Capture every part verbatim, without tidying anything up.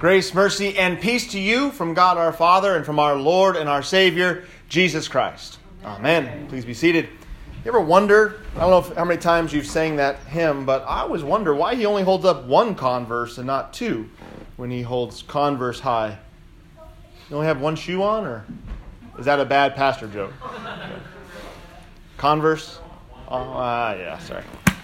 Grace, mercy, and peace to you from God our Father and from our Lord and our Savior, Jesus Christ. Amen. Please be seated. You ever wonder, I don't know if, how many times you've sang that hymn, but I always wonder why he only holds up one converse and not two when he holds converse high. You only have one shoe on, or is that a bad pastor joke? Converse? Oh, ah, yeah, sorry.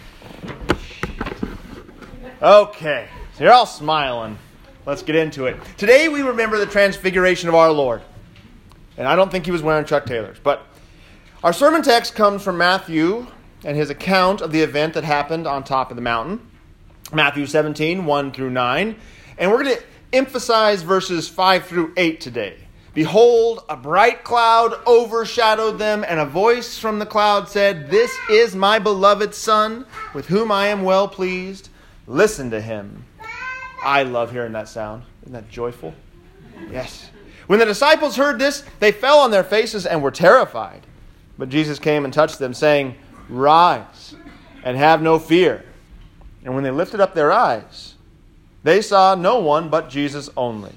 Okay, so you're all smiling. Let's get into it. Today we remember the transfiguration of our Lord. And I don't think he was wearing Chuck Taylors. But our sermon text comes from Matthew and his account of the event that happened on top of the mountain. Matthew seventeen, one through nine. And we're going to emphasize verses five through eight today. Behold, a bright cloud overshadowed them, and a voice from the cloud said, "This is my beloved Son, with whom I am well pleased. Listen to him." I love hearing that sound. Isn't that joyful? Yes. When the disciples heard this, they fell on their faces and were terrified. But Jesus came and touched them, saying, "Rise and have no fear." And when they lifted up their eyes, they saw no one but Jesus only.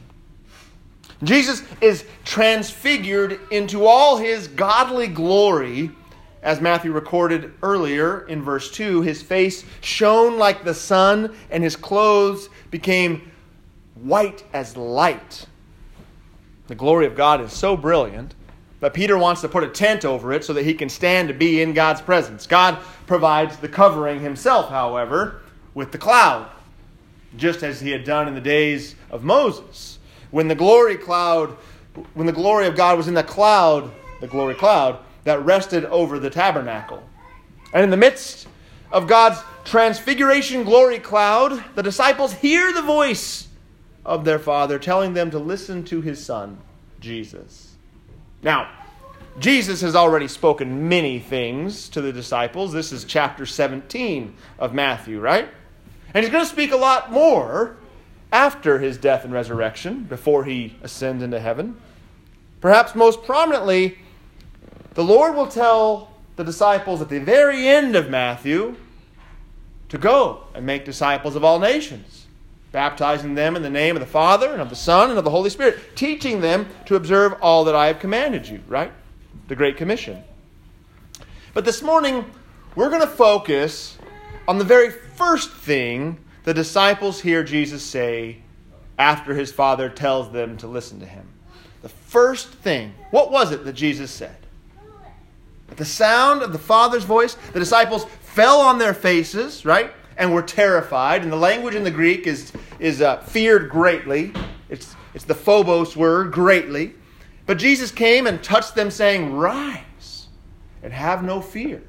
Jesus is transfigured into all his godly glory. As Matthew recorded earlier in verse two, his face shone like the sun, and his clothes became white as light. The glory of God is so brilliant that Peter wants to put a tent over it so that he can stand to be in God's presence. God provides the covering himself, however, with the cloud, just as he had done in the days of Moses. When the glory cloud, when the glory of God was in the cloud, the glory cloud, that rested over the tabernacle. And in the midst of God's transfiguration glory cloud, the disciples hear the voice of their Father telling them to listen to his Son, Jesus. Now, Jesus has already spoken many things to the disciples. This is chapter seventeen of Matthew, right? And he's going to speak a lot more after his death and resurrection, before he ascends into heaven. Perhaps most prominently, the Lord will tell the disciples at the very end of Matthew to go and make disciples of all nations, baptizing them in the name of the Father and of the Son and of the Holy Spirit, teaching them to observe all that I have commanded you, right? The Great Commission. But this morning, we're going to focus on the very first thing the disciples hear Jesus say after his Father tells them to listen to him. The first thing, what was it that Jesus said? At the sound of the Father's voice, the disciples fell on their faces, right? And were terrified. And the language in the Greek is, is uh, feared greatly. It's, it's the phobos word, greatly. But Jesus came and touched them, saying, "Rise and have no fear."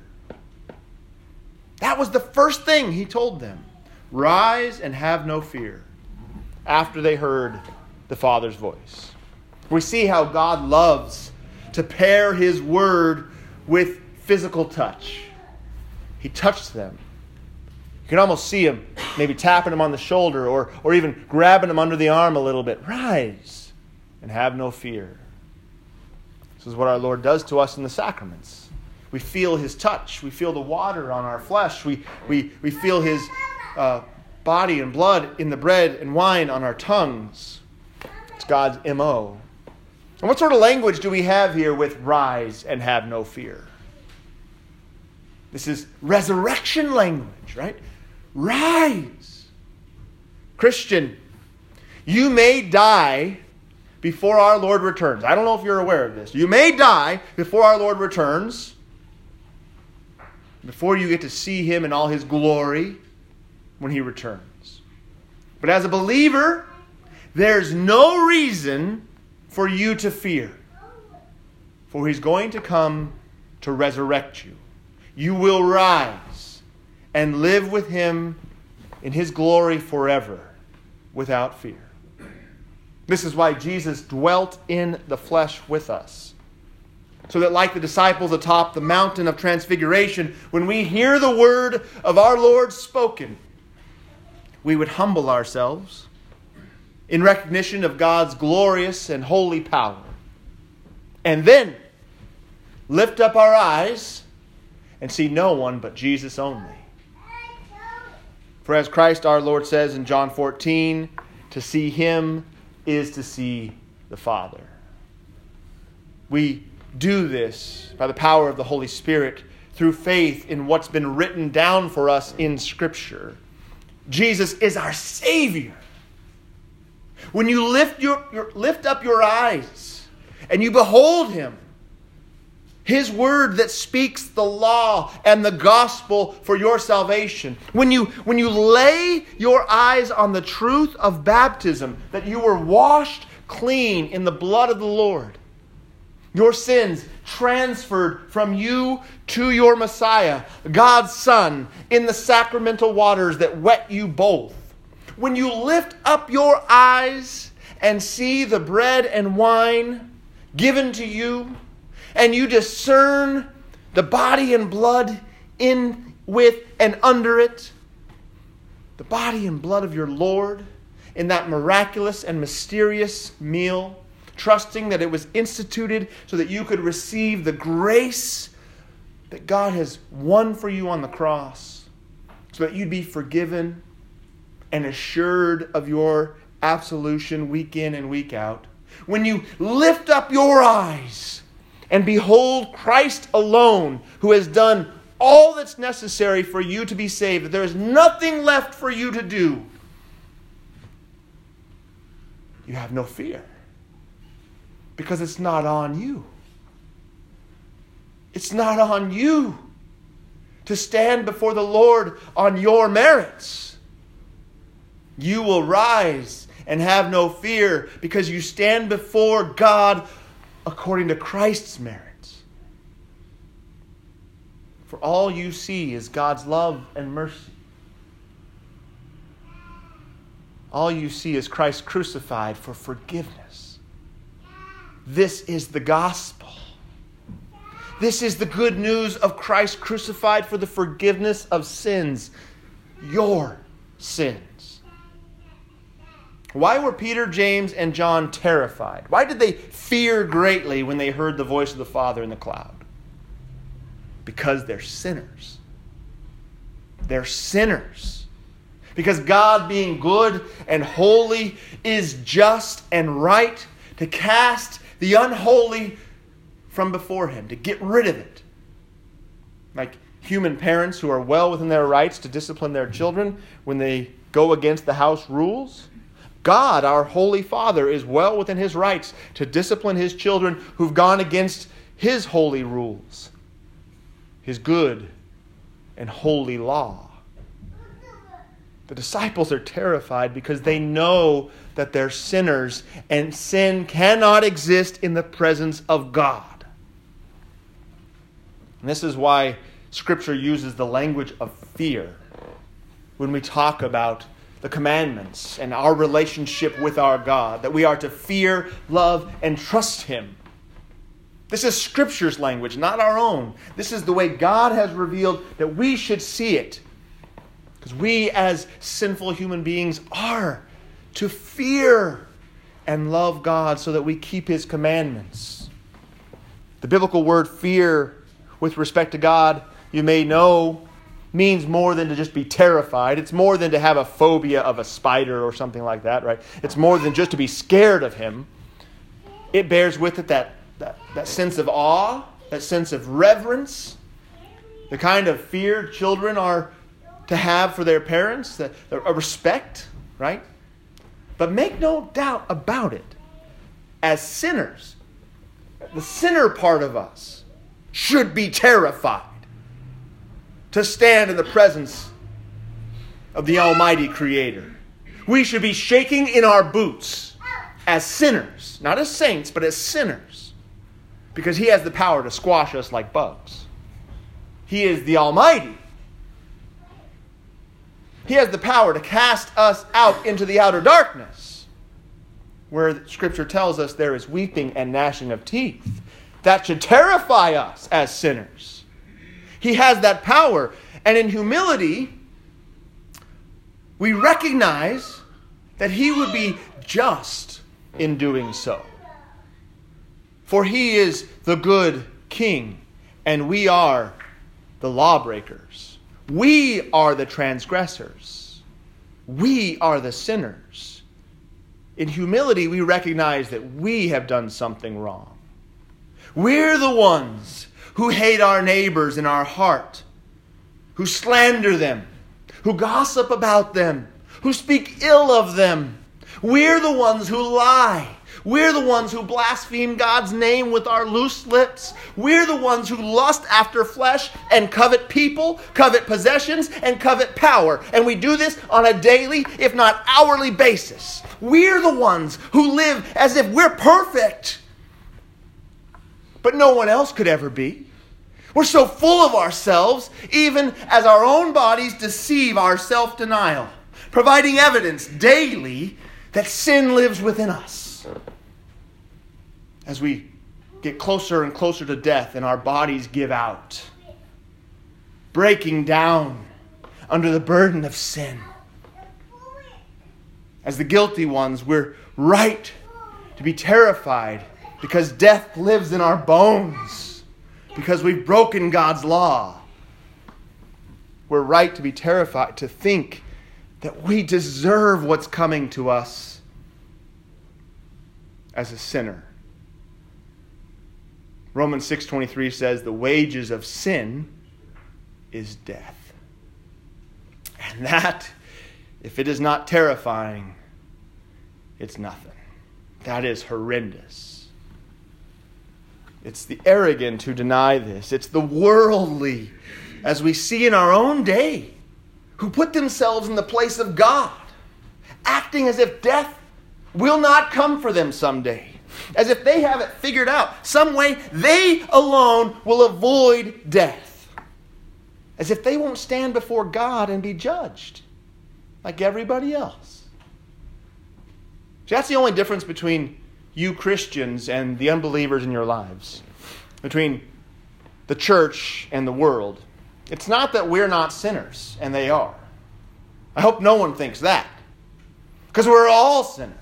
That was the first thing he told them. Rise and have no fear. After they heard the Father's voice. We see how God loves to pair his word with physical touch. He touched them. You can almost see him maybe tapping them on the shoulder or, or even grabbing them under the arm a little bit. Rise and have no fear. This is what our Lord does to us in the sacraments. We feel his touch. We feel the water on our flesh. We, we, we feel his uh, body and blood in the bread and wine on our tongues. It's God's M O. And what sort of language do we have here with rise and have no fear? This is resurrection language, right? Rise. Christian, you may die before our Lord returns. I don't know if you're aware of this. You may die before our Lord returns, before you get to see him in all his glory when he returns. But as a believer, there's no reason for you to fear. For he's going to come to resurrect you. You will rise and live with him in his glory forever without fear. This is why Jesus dwelt in the flesh with us. So that like the disciples atop the mountain of transfiguration, when we hear the word of our Lord spoken, we would humble ourselves in recognition of God's glorious and holy power. And then lift up our eyes and see no one but Jesus only. For as Christ our Lord says in John fourteen, to see him is to see the Father. We do this by the power of the Holy Spirit through faith in what's been written down for us in Scripture. Jesus is our Savior. When you lift your, your lift up your eyes and you behold Him, His word that speaks the law and the gospel for your salvation. When you, when you lay your eyes on the truth of baptism, that you were washed clean in the blood of the Lord, your sins transferred from you to your Messiah, God's Son, in the sacramental waters that wet you both. When you lift up your eyes and see the bread and wine given to you, and you discern the body and blood in, with, and under it, the body and blood of your Lord in that miraculous and mysterious meal, trusting that it was instituted so that you could receive the grace that God has won for you on the cross, so that you'd be forgiven and assured of your absolution week in and week out. When you lift up your eyes and behold Christ alone, who has done all that's necessary for you to be saved, that there is nothing left for you to do, you have no fear. Because it's not on you. It's not on you to stand before the Lord on your merits. You will rise and have no fear because you stand before God according to Christ's merits. For all you see is God's love and mercy. All you see is Christ crucified for forgiveness. This is the gospel. This is the good news of Christ crucified for the forgiveness of sins. Your sins. Why were Peter, James, and John terrified? Why did they fear greatly when they heard the voice of the Father in the cloud? Because they're sinners. They're sinners. Because God, being good and holy, is just and right to cast the unholy from before Him, to get rid of it. Like human parents who are well within their rights to discipline their children when they go against the house rules. God, our Holy Father, is well within His rights to discipline His children who've gone against His holy rules, His good and holy law. The disciples are terrified because they know that they're sinners and sin cannot exist in the presence of God. And this is why Scripture uses the language of fear when we talk about the commandments and our relationship with our God, that we are to fear, love, and trust Him. This is Scripture's language, not our own. This is the way God has revealed that we should see it. Because we as sinful human beings are to fear and love God so that we keep His commandments. The biblical word fear with respect to God, you may know, means more than to just be terrified. It's more than to have a phobia of a spider or something like that, right? It's more than just to be scared of Him. It bears with it that, that, that sense of awe, that sense of reverence, the kind of fear children are to have for their parents, the, a respect, right? But make no doubt about it, as sinners, the sinner part of us should be terrified to stand in the presence of the Almighty Creator. We should be shaking in our boots as sinners, not as saints, but as sinners, because He has the power to squash us like bugs. He is the Almighty. He has the power to cast us out into the outer darkness, where Scripture tells us there is weeping and gnashing of teeth. That should terrify us as sinners. He has that power. And in humility, we recognize that He would be just in doing so. For He is the good King, and we are the lawbreakers. We are the transgressors. We are the sinners. in humility, we recognize that we have done something wrong. We're the ones who hate our neighbors in our heart, who slander them, who gossip about them, who speak ill of them. We're the ones who lie. We're the ones who blaspheme God's name with our loose lips. We're the ones who lust after flesh and covet people, covet possessions, and covet power. And we do this on a daily, if not hourly basis. We're the ones who live as if we're perfect, but no one else could ever be. We're so full of ourselves, even as our own bodies deceive our self-denial, providing evidence daily that sin lives within us. As we get closer and closer to death and our bodies give out, breaking down under the burden of sin. As the guilty ones, we're right to be terrified because death lives in our bones, because we've broken God's law. We're right to be terrified to think that we deserve what's coming to us as a sinner. Romans six twenty-three says the wages of sin is death. And that, if it is not terrifying, it's nothing. That is horrendous. It's the arrogant who deny this. It's the worldly, as we see in our own day, who put themselves in the place of God, acting as if death will not come for them someday. As if they have it figured out. Some way they alone will avoid death. As if they won't stand before God and be judged like everybody else. See, that's the only difference between you Christians and the unbelievers in your lives. Between the church and the world. It's not that we're not sinners, and they are. I hope no one thinks that. Because we're all sinners.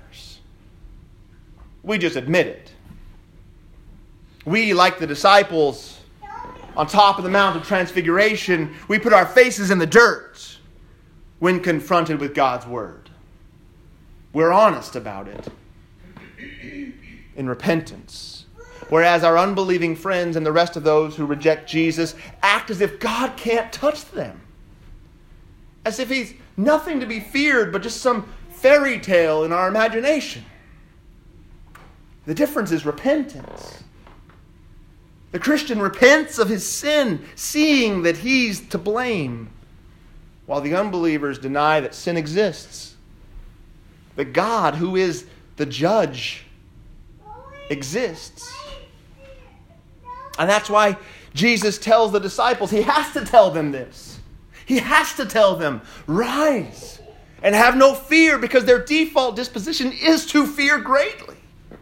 We just admit it. We, like the disciples on top of the Mount of Transfiguration, we put our faces in the dirt when confronted with God's Word. We're honest about it in repentance. Whereas our unbelieving friends and the rest of those who reject Jesus act as if God can't touch them. As if He's nothing to be feared but just some fairy tale in our imagination. The difference is repentance. The Christian repents of his sin, seeing that he's to blame, while the unbelievers deny that sin exists. That God, who is the judge, exists. And that's why Jesus tells the disciples, he has to tell them this. He has to tell them, rise and have no fear, because their default disposition is to fear greatly.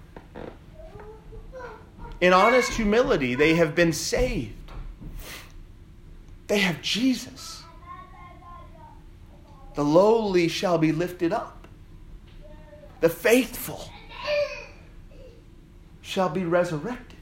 In honest humility, they have been saved. They have Jesus. The lowly shall be lifted up. The faithful shall be resurrected.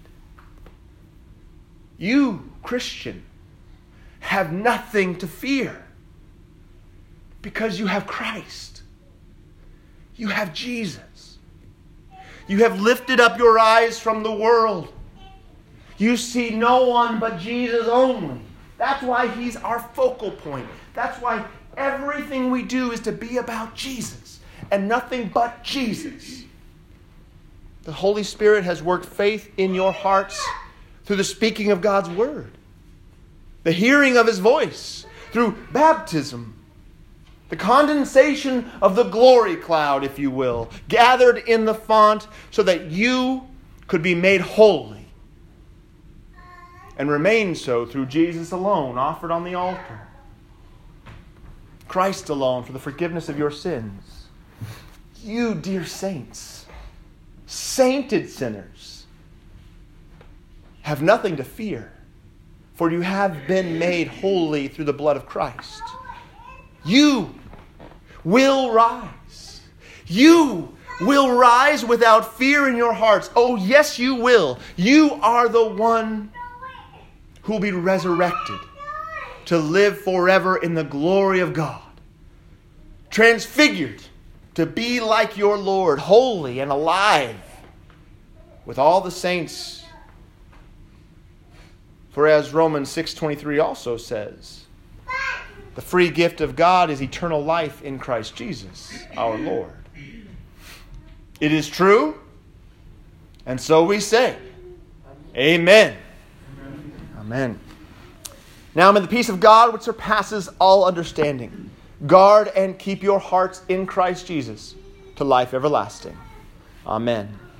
You, Christian, have nothing to fear because you have Christ. You have Jesus. You have lifted up your eyes from the world. You see no one but Jesus only. That's why He's our focal point. That's why everything we do is to be about Jesus and nothing but Jesus. The Holy Spirit has worked faith in your hearts through the speaking of God's Word, the hearing of His voice, through baptism, the condensation of the glory cloud, if you will, gathered in the font so that you could be made holy and remain so through Jesus alone, offered on the altar. Christ alone for the forgiveness of your sins. You, dear saints, sainted sinners, have nothing to fear, for you have been made holy through the blood of Christ. You will rise. You will rise without fear in your hearts. Oh, yes, you will. You are the one who will be resurrected to live forever in the glory of God. Transfigured to be like your Lord, holy and alive, with all the saints. For as Romans six twenty-three also says, the free gift of God is eternal life in Christ Jesus, our Lord. It is true, and so we say, Amen. Amen. Amen. Now may the peace of God, which surpasses all understanding, guard and keep your hearts in Christ Jesus to life everlasting. Amen.